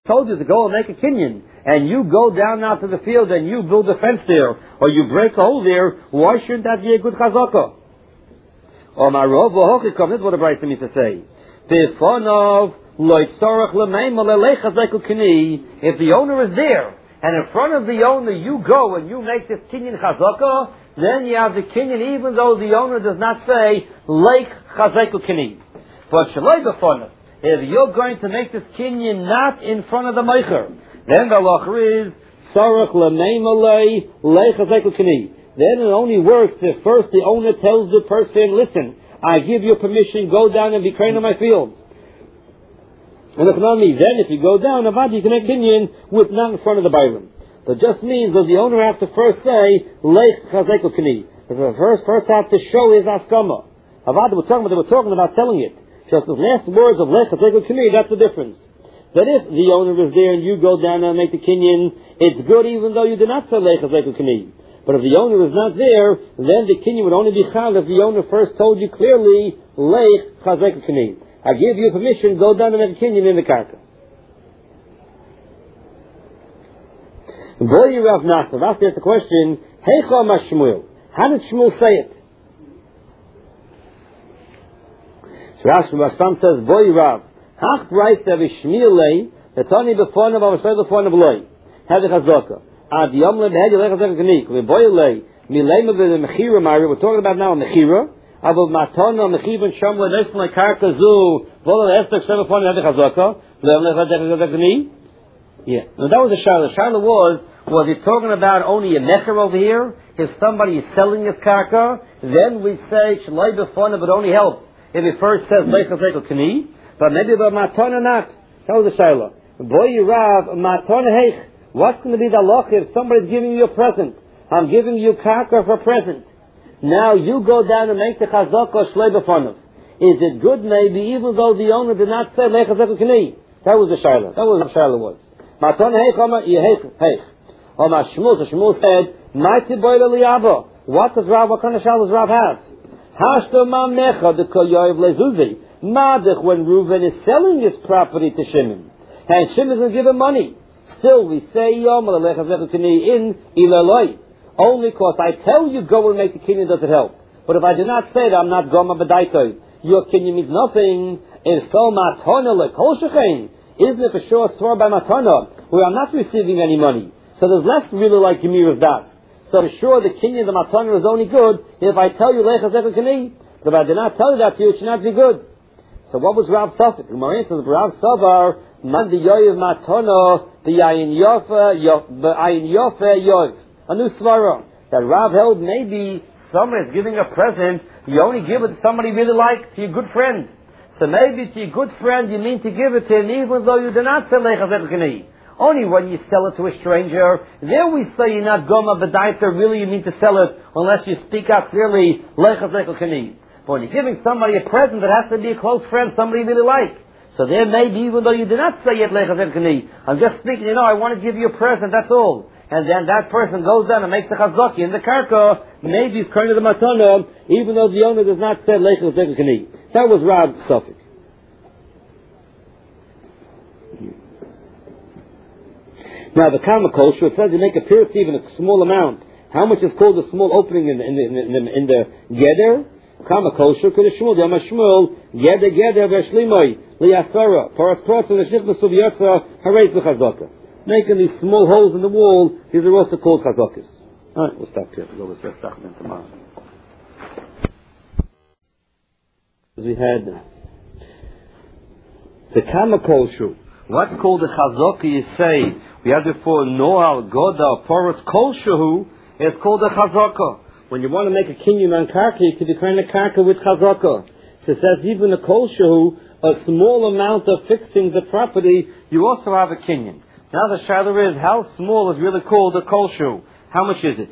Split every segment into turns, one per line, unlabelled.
told you to go and make a kinyan, and you go down now to the field and you build a fence there, or you break a hole there, why shouldn't that be a good chazaka? Or my Rav Hochikam, this is what the Brayta means to say. If the owner is there, and in front of the owner you go and you make this kinyan chazaka, then you have the kinyan even though the owner does not say, Leich chazeku kini. But shaloi b'fonov, if you're going to make this kinyan not in front of the meicher, then the halacha is sarach l'meimalei leichazeku kini. Then it only works if first the owner tells the person, listen, I give you permission, go down and be crane on my field. And if not me, then if you go down, avad you can make kinyan with not in front of the bayram. But just means that the owner has to first say leichazeku kini. The first has to show his askama. Avad they were talking about selling it. Just the last words of Lech HaZekel Kini, that's the difference. That if the owner is there and you go down and make the kinyan, it's good even though you did not say Lech HaZekel Kini. But if the owner is not there, then the kinyan would only be chal if the owner first told you clearly, Lech HaZekel Kini. I give you permission, go down and make a kinyan in the karka. Boy Rav Nasser, Rav asked the question, Heicha ma Shmuel. How did Shmuel say it? Rashi Rashbam says, Boy Rav, Hach Braita v'Shmielei, Letani b'Fonav av'Shtoi b'Fonav loi, Hedi Chazaka. Ad Yomle b'Hedi Lech HaZekel Kini, V'Boilei, Milema v'Mechira Mari, we're talking about now a Mechira, Avol Matona, Mechiva and Shomle, Neston Karka Zu, Vola Esther, Shtoi b'Fonav Hedi Chazaka, V'Lem Lech HaZekel Kini. Yeah. Now that was the Shaila. The Shaila was he talking about only a Mecher over here? If somebody is selling his Karka, then we say, Shalai b'Fonav, but only helps if it first says Lech HaZekel Kini, but maybe about Matana not. That was the Shaila. Boy Rav, Matana Heich. What's going to be the loch if somebody's giving you a present? I'm giving you karka for a present. Now you go down and make the chazaka shlei b'fonav. Is it good maybe even though the owner did not say Lech HaZekel Kini? That was the Shaila. That was the Shaila was. Matana Heich, Heich. Oma Shmuel, so Shmuel said, Maiti boile liyaba. What kind of Shaila does Rav have? Hashto mamecha de koyoyev lezuzi. Madech when Reuven is selling his property to Shimon, and Shimon is going to give him money. Still, we say Yom Lech HaZekel Kini in Ilaloi. Only because I tell you go and make the kinyan does it help. But if I do not say that, I'm not goma b'daitoi. Your kinyan means nothing. If so, matana lekol shechein. Isn't it for sure sworn by matana, where I'm not receiving any money? So there's less really like Gemir of that. So for sure the kinyan, the matana is only good if I tell you Lech HaZekel Kini. But if I do not tell you that to you, it should not be good. So what was Rav Safik? The Gemara says Rav Savar man the yoyev matana the ayin yofe yoyev. A new svara that Rav held maybe someone is giving a present, you only give it to somebody you really like, to your good friend. So maybe to your good friend you mean to give it to him even though you do not sell Lech HaZekel Kini. Only when you sell it to a stranger, there we say you're not goma b'daita, really you mean to sell it unless you speak out clearly Lech HaZekel Kini. But when you're giving somebody a present, it has to be a close friend, somebody you really like. So there may be, even though you did not say yet Lech HaZekel Kini, I'm just speaking, I want to give you a present, that's all. And then that person goes down and makes the chazaki in the karka, maybe he's kind of the matana, even though the owner does not say Lech HaZekel Kini. That was Rav's suffix. Now the Kama Kosher, it says you make a pirti even a small amount. How much is called a small opening in the geder? Kama Kosher, could a Shmuel, Yom HaShmuel, geder v'shlimoi, liyasara, paras pros and l'shich b'suv yotza, hareis v'chazaka. Making these small holes in the wall, these are also called chazakas. Alright, we'll stop here. We'll go with rest tomorrow. We had the Kama Kosher. What's called the chazaka, you say, we had before Noah, Goda, Poros, Koshehu, it's called a chazaka. When you want to make a kinyan on karka, you can declare a karka with chazaka. So it says even a koshehu, a small amount of fixing the property, you also have a kinyan. Now the shadow is, how small is really called a koshehu? How much is it?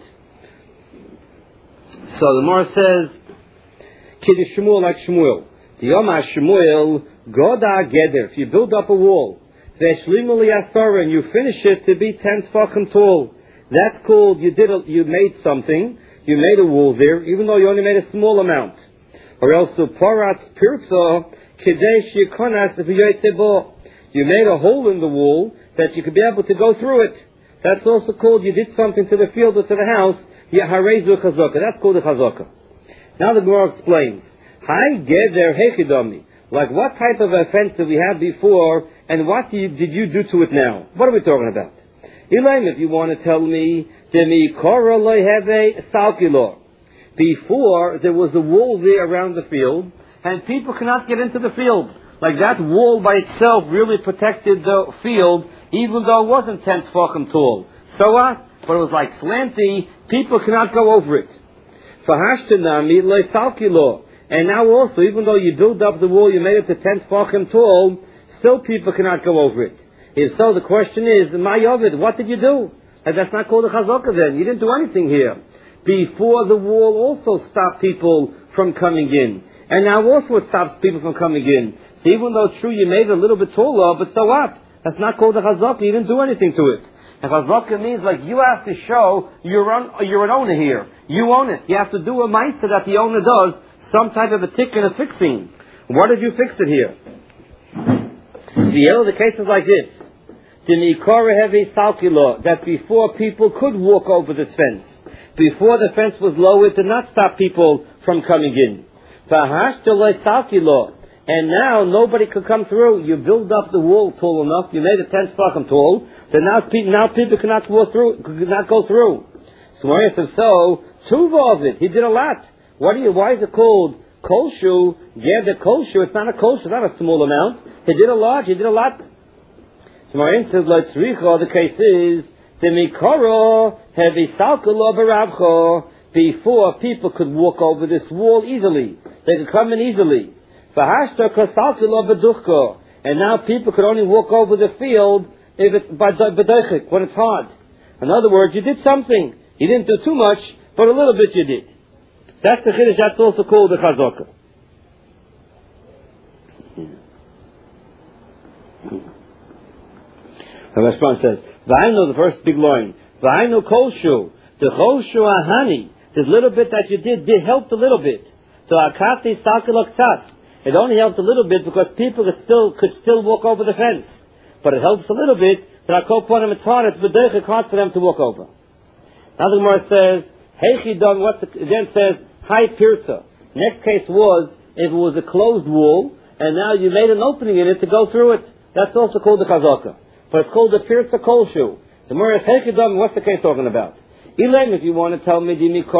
So the Gemara says, Kiddush Shmuel like Shmuel. The Yom HaShmuel, Goda Geder, if you build up a wall, and you finish it to be 10 tefachim tall. That's called you made something. You made a wall there, even though you only made a small amount. Or else paratz pirza kadesh yikonas v'yotzebo. You made a hole in the wall that you could be able to go through it. That's also called you did something to the field or to the house. Yaharezu chazaka. That's called a chazaka. Now the Gemara explains. Hai geder hechidami. Like what type of offense did we have before, and what did you do to it now? What are we talking about? Elaim, if you want to tell me, demi kora loy heve salkilor. Before there was a wall there around the field, and people cannot get into the field. Like that wall by itself really protected the field, even though it wasn't 10 tefachim tall. So what? But it was like slanty. People cannot go over it. Fahashtanami loy salkilor. And now also, even though you build up the wall, you made it to 10 tefachim tall, still people cannot go over it. If so, the question is, my Yovid, what did you do? And that's not called a chazaka then. You didn't do anything here. Before the wall also stopped people from coming in. And now also it stops people from coming in. So even though true you made it a little bit taller, but so what? That's not called a chazaka. You didn't do anything to it. A chazaka means like you have to show you're an owner here. You own it. You have to do a ma'aseh that the owner does, some type of a tick and a fixing. What did you fix it here? The case is like this. That before people could walk over this fence. Before the fence was low, it did not stop people from coming in. And now nobody could come through. You build up the wall tall enough, you made it 10 tefachim tall, then now people cannot walk through, could not go through. So Maria says, so, tuva of it, he did a lot. Why is it called kolshu? Yeah, the kolshu, it's not a kolshu, it's not a small amount. He did a lot. So Maria says, the case is, before people could walk over this wall easily. They could come in easily. And now people could only walk over the field if it's when it's hard. In other words, you did something. You didn't do too much, but a little bit you did. That's the chiddush. That's also called the chazaka. The Rashban says, "V'ainu," the first big line. "V'ainu kolshu, the kolshu ahani." This little bit that you did helped a little bit. So akati sakiloktas. It only helped a little bit because people could still walk over the fence. But it helps a little bit. But it's hard for them to walk over. Now the Gemara says, "Heichidon." Then says, "Hai pirza." Next case was if it was a closed wall and now you made an opening in it to go through it. That's also called the chazaka. But it's called the pirza kolshu. So Gemara says, "Heichidon." What's the case talking about? Elaim, if you want to tell me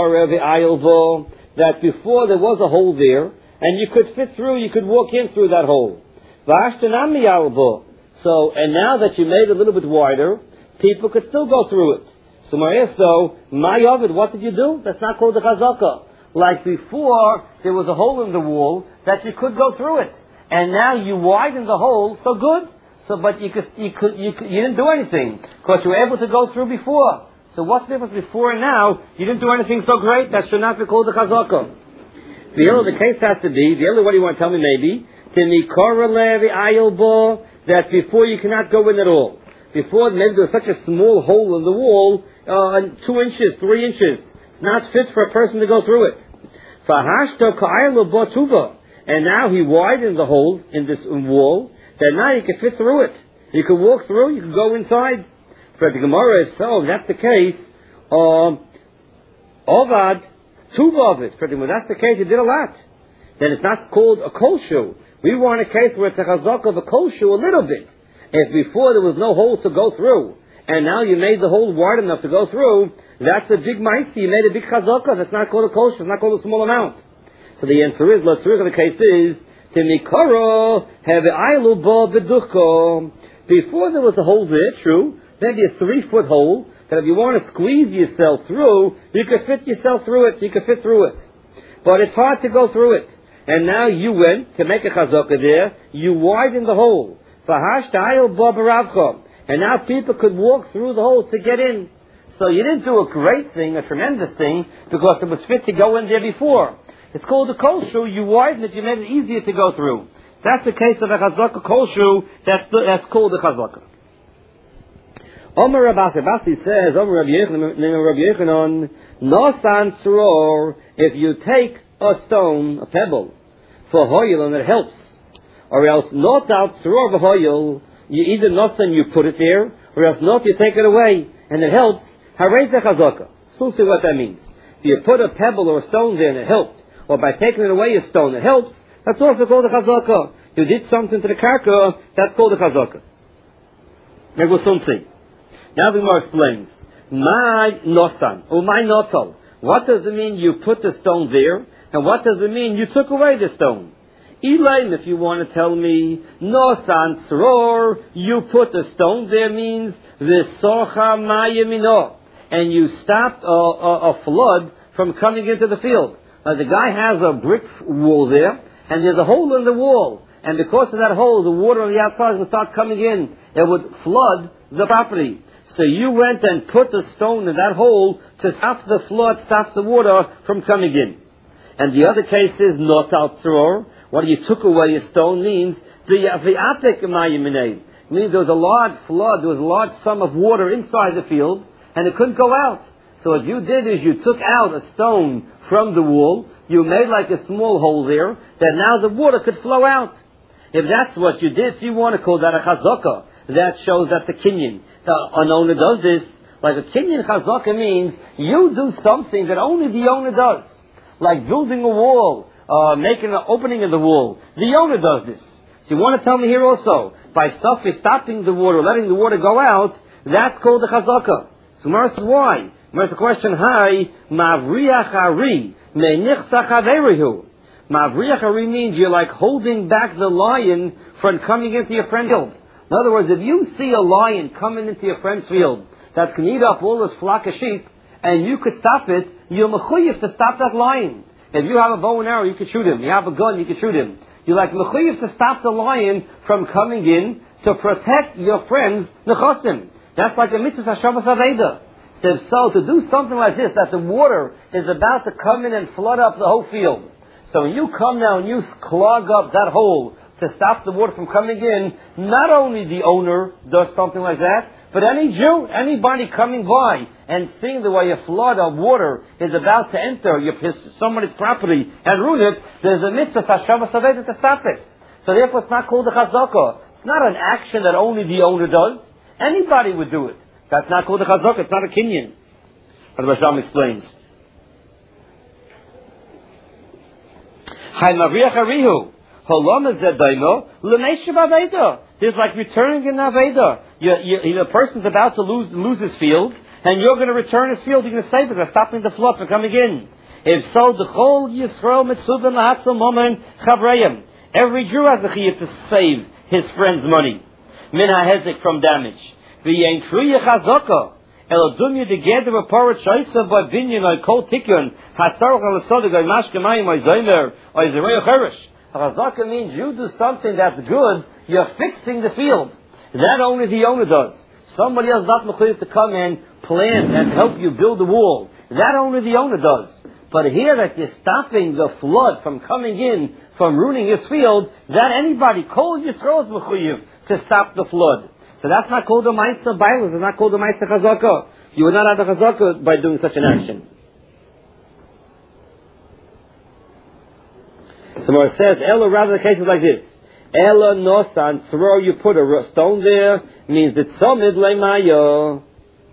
that before there was a hole there, and you could fit through, you could walk in through that hole. So, and now that you made it a little bit wider, people could still go through it. So Maria, my Yovid, what did you do? That's not called the chazaka. Like before, there was a hole in the wall that you could go through it, and now you widened the hole. So good. So, but you didn't do anything because you were able to go through before. So what's the difference before and now? You didn't do anything so great. That should not be called the chazaka. The case has to be, what do you want to tell me maybe? That before you cannot go in at all. Before maybe there was such a small hole in the wall, 2 inches, 3 inches. It's not fit for a person to go through it. And now he widened the hole in this wall, that now you can fit through it. You can walk through, you can go inside. For the Gemara, if that's the case, Ovad, tuva of it. For the Gemara, that's the case, he did a lot. Then it's not called a kolshu. We want a case where it's a chazaka of a kolshu a little bit. If before there was no hole to go through, and now you made the hole wide enough to go through, that's a big ma'aseh. You made a big chazaka. That's not called a kolshu. It's not called a small amount. So the answer is, the case is, Timikoro have ailu bo beduchko. Before there was a hole there, true, maybe a 3-foot hole, that if you want to squeeze yourself through, you can fit yourself through it, you can fit through it. But it's hard to go through it. And now you went to make a chazaka there, you widened the hole. And now people could walk through the hole to get in. So you didn't do a great thing, a tremendous thing, because it was fit to go in there before. It's called a kolshu, you widened it, you made it easier to go through. That's the case of a chazaka kolshu, that's called a chazaka. Omer Rabasi says, Omer Rabbi Yechanan, Nosan Tzror, if you take a stone, a pebble, for hoyel, and it helps, or else not out Tzror v'hoyel, You either nosan you put it there, or else not you take it away, and it helps. Harei ze chazaka. So see what that means. If you put a pebble or a stone there and it helped, or by taking it away a stone it helps, that's also called a chazaka. You did something to the karka, that's called a chazaka. Now go something. Now the Gemara explains. My nosan, or my notal. What does it mean you put the stone there, and what does it mean you took away the stone? Elaim, if you want to tell me, nosan tzror, you put the stone there means v'socha mayamino, and you stopped a flood from coming into the field. The guy has a brick wall there, and there's a hole in the wall, and because of that hole, the water on the outside will start coming in. It would flood the property. So you went and put a stone in that hole to stop the flood, stop the water from coming in. And the other case is not al-tzror. What you took away a stone means means there was a large flood, there was a large sum of water inside the field, and it couldn't go out. So what you did is you took out a stone from the wall, you made like a small hole there, that now the water could flow out. If that's what you did, so you want to call that a chazaka. That shows that the kinyan, an owner does this. Like a kinyan chazaka means you do something that only the owner does. Like building a wall, making an opening in the wall. The owner does this. So you want to tell me here also, by stopping the water, letting the water go out, that's called a chazaka. So Gemara says, why? Gemara's a question, hi, mavriach hari, me'nichsach haverihu. Mavriach hari means you're like holding back the lion from coming into your friend's field. In other words, if you see a lion coming into your friend's field that can eat up all this flock of sheep, and you could stop it, you're mechuyev to stop that lion. If you have a bow and arrow, you can shoot him. You have a gun, you can shoot him. You're like mechuyev to stop the lion from coming in to protect your friend's nechasim. That's like a mitzvah hashavas aveda. So to do something like this, that the water is about to come in and flood up the whole field. So when you come now and you clog up that hole to stop the water from coming in, not only the owner does something like that, but any Jew, anybody coming by and seeing the way a flood of water is about to enter somebody's property and ruin it, there's a mitzvah hashavas aveda to stop it. So therefore it's not called a chazaka. It's not an action that only the owner does. Anybody would do it. That's not called a chazaka. It's not a kinyan. As Rasham explains. Hay mavriach harihu. There's like returning in Aveda. The person's about to lose his field, and you're going to return his field. You're going to save it by stopping the flood from coming in. If so, the whole Yisrael mitzvah lahatzal moment chavrayim. Every Jew has a chiyuv to save his friend's money. Min hahezek from damage. V'yein kriya chazaka. Elodum you together a parat shaisa by binyan or kol tikyon hatzarach alasodig or mashkemayim or zaymer or zerei cherish. Chazaka means you do something that's good, you're fixing the field. That only the owner does. Somebody else is not mechuyev to come and plant and help you build a wall. That only the owner does. But here that you're stopping the flood from coming in, from ruining his field, that anybody, Kol Yisrael is mechuyev to stop the flood. So that's not called a Ma'aseh Bailos, it's not called a Ma'aseh Chazaka. You would not have the Chazaka by doing such an action. So it says, Ella, rather the case is like this. Ella nosan, throw, you put a stone there, means that somid leimaya.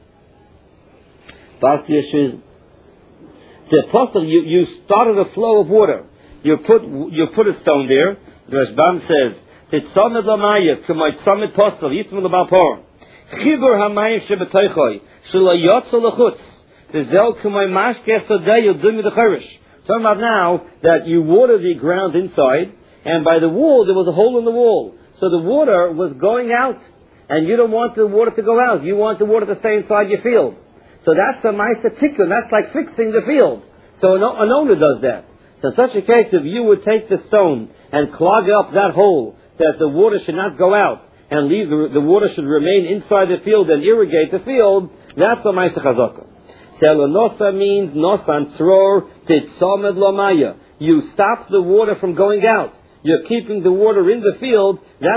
The apostle, you started a flow of water. You put a stone there. The Rashbam says, that somid leimaya, k'may somid postel, yismul l'balpor. Chibur hamayim shebetoichoi, shelo yotzo l'chutz. The zel k'may mashke sodei yodum yudacharish. Talking about now that you water the ground inside, and by the wall there was a hole in the wall. So the water was going out, and you don't want the water to go out. You want the water to stay inside your field. So that's a ma'aseh tikkun. That's like fixing the field. So an owner does that. So in such a case, if you would take the stone and clog up that hole, that the water should not go out, and leave the water should remain inside the field and irrigate the field, that's a ma'aseh chazaka. Telanosa means nosan tzror titzomed lomaya. You stop the water from going out. You're keeping the water in the field. That's